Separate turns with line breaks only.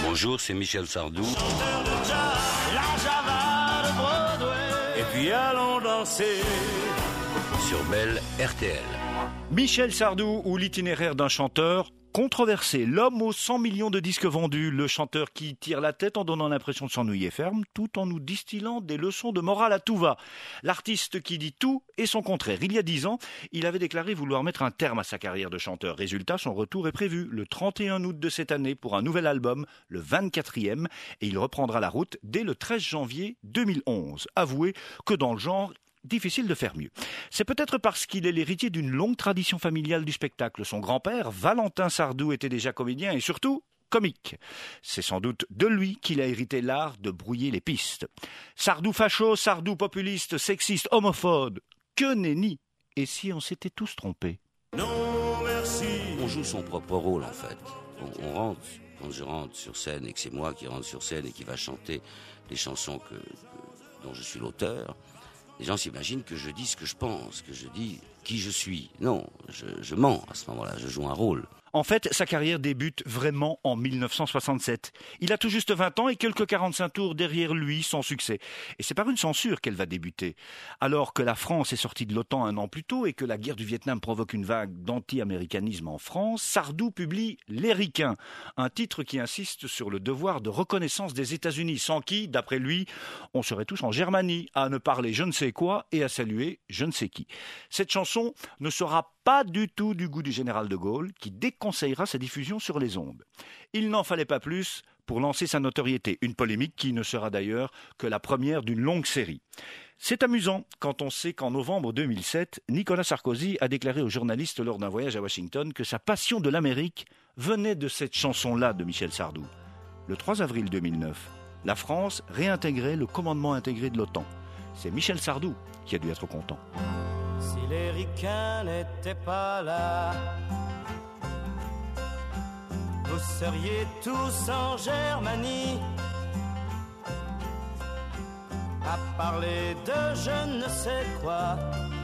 Bonjour, c'est Michel Sardou.
Chanteur de jazz, la Java de Broadway. Et puis allons danser
Sur Belle RTL.
Michel Sardou ou l'itinéraire d'un chanteur controversé. L'homme aux 100 millions de disques vendus, le chanteur qui tire la tête en donnant l'impression de s'ennuyer ferme, tout en nous distillant des leçons de morale à tout va. L'artiste qui dit tout et son contraire. Il y a 10 ans, il avait déclaré vouloir mettre un terme à sa carrière de chanteur. Résultat, son retour est prévu le 31 août de cette année pour un nouvel album, le 24e, et il reprendra la route dès le 13 janvier 2011. Avouez que dans le genre, difficile de faire mieux. C'est peut-être parce qu'il est l'héritier d'une longue tradition familiale du spectacle. Son grand-père, Valentin Sardou, était déjà comédien et surtout comique. C'est sans doute de lui qu'il a hérité l'art de brouiller les pistes. Sardou facho, Sardou populiste, sexiste, homophobe. Que nenni! Et si on s'était tous trompés?
non merci.
On joue son propre rôle en fait. On rentre, quand je rentre sur scène et que c'est moi qui rentre sur scène et qui va chanter les chansons dont je suis l'auteur, les gens s'imaginent que je dis ce que je pense, que je dis qui je suis. Non, je mens à ce moment-là, je joue un rôle.
En fait, sa carrière débute vraiment en 1967. Il a tout juste 20 ans et quelques 45 tours derrière lui sans succès. Et c'est par une censure qu'elle va débuter. Alors que la France est sortie de l'OTAN un an plus tôt et que la guerre du Vietnam provoque une vague d'anti-américanisme en France, Sardou publie Les Ricains, un titre qui insiste sur le devoir de reconnaissance des États-Unis, sans qui, d'après lui, on serait tous en Germanie à ne parler je ne sais quoi et à saluer je ne sais qui. Cette chanson ne sera pas du tout du goût du général de Gaulle, qui déconseillera sa diffusion sur les ondes. Il n'en fallait pas plus pour lancer sa notoriété, une polémique qui ne sera d'ailleurs que la première d'une longue série. C'est amusant quand on sait qu'en novembre 2007, Nicolas Sarkozy a déclaré aux journalistes lors d'un voyage à Washington que sa passion de l'Amérique venait de cette chanson-là de Michel Sardou. Le 3 avril 2009, la France réintégrait le commandement intégré de l'OTAN. C'est Michel Sardou qui a dû être content.
Si les ricains n'étaient pas là, vous seriez tous en Germanie à parler de je ne sais quoi.